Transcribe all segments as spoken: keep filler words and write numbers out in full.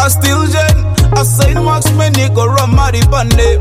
I still gen. I say no max me nigga run mari bande.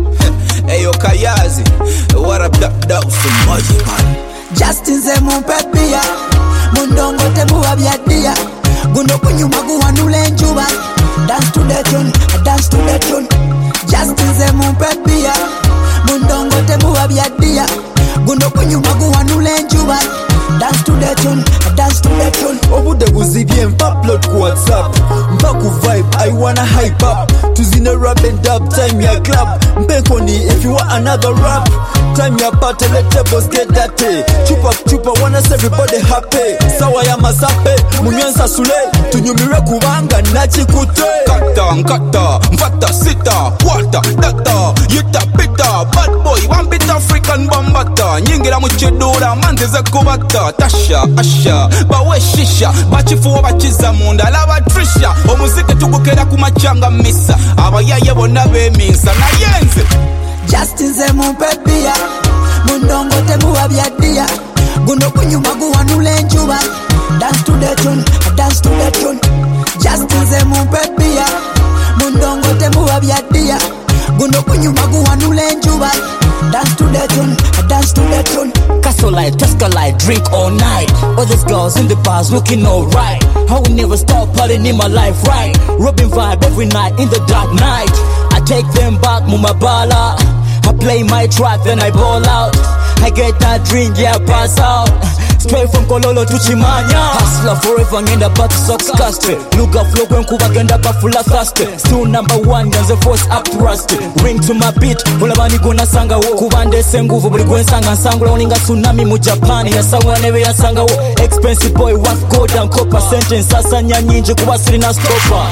Ayo Kayazi, what up that that so much man. Justin ze mon pepia, mundongo te muabia dia. Gundo kunyuma guwanule njuba. Dance to the tune, dance to the tune. Justin ze mon pepia, mundongo te muabia dia. Gundo kunyuma guwanule njuba. Dance to the tune, dance to the tune. Obude buzibye upload ku WhatsApp. Mbaku vibe, I wanna hype up. Tuzine rap and dub, time ya club. Mpekoni if you want another rap. Time ya party, let the boss get that day. Chupa chupa, wanna see everybody happy. Sawa ya masape, munyansa sule. Tunyumire kubanga nachi kute. Kata, nkata, mfata, sita, wata, data. Yita, pita, bad boy, one bit African bambata. Nyingira muchidura, manzize kubata. Tasha, asha, bawe shisha. Bachifu wabachiza munda, lava trisha. Omuzike tugukera kumachanga misa. Abayaye bona beminsa, na yenze. Justin ze mon pepia, mundongo te muabia dia. Gundo kunyuma guwanule njuba. Dance to the tune, dance to the tune. Justin ze mon pepia, mundongo te muabia dia. Gundo kunyuma guwanule njuba. Dance to the tune, dance to the tune. Castle light, Tosca light, drink all night. All these girls in the bars looking alright. I will never stop partying in my life, right? Robin vibe every night in the dark night. I take them back, Mumabala. I play my track, then I ball out. I get that drink, yeah, pass out. Straight from Kololo to Chimanya. Hustler forever, ngenda back to socks castle. Look up, flow when Kuba genda back full of faster. Still number one, guns the force up to rust. Ring to my beat, ulabani gona sanga wo. Kubande senguvu, buli gwen sanga sangula. Oninga tsunami mu Japan, ya sangwa neve ya sanga wo. Expensive boy, worth gold and copper. Sentence, sasa nyanyinji, kuba sirina stopper.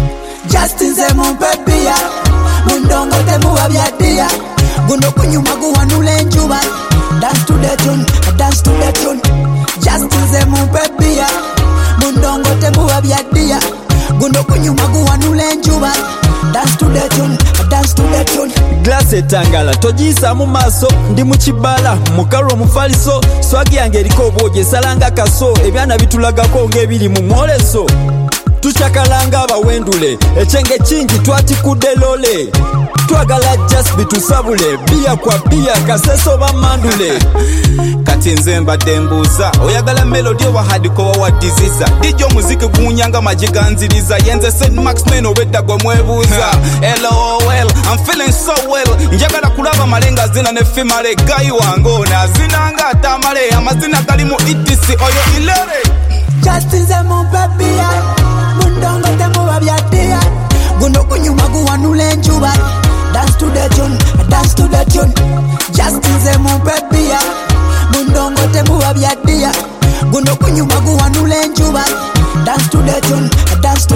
Justin ze mon pepia, mundongo te muabia dia. Gundo kunyuma guwanule njuba. Dance to the tune, dance to the tune. Justin ze mon pepia, mundongo te muabia dia. Gundo kunyuma guwanule njuba. Dance to the tune, dance to the tune. Glass etangala, tojisa mu maso. Ndi mu kibala, mukaro mufaliso. Swagi yange eriko boje, salanga kaso. Ebyana bitulagako ngebiri mu mwoleso. Tuchakalanga abawendule, echenge chingi twatikudde lole. Twagala just bitusabule, bia kwa bia kaseso bamandule. Kati nze mbadde mbuuza, oyagala melody oba hardcore wa diziza. Dijo muziki gunyanga majiganziriza. Yenze Saint Max men obedda gwe mwebuuza. L O L, I'm feeling so well. Njagala kulaba malenga zina ne female guy wango na zinanga atamale amazina gali mu E T C oyo ilere. Justin ze mon pepia, mundongo te muabia dia. Gundo kunyuma guwanule njuba. Dance to the tune, dance to the tune. Justin ze mon pepia, mundongo te muabia dia. Gundo kunyuma guwanule njuba. Dance to the tune, dance to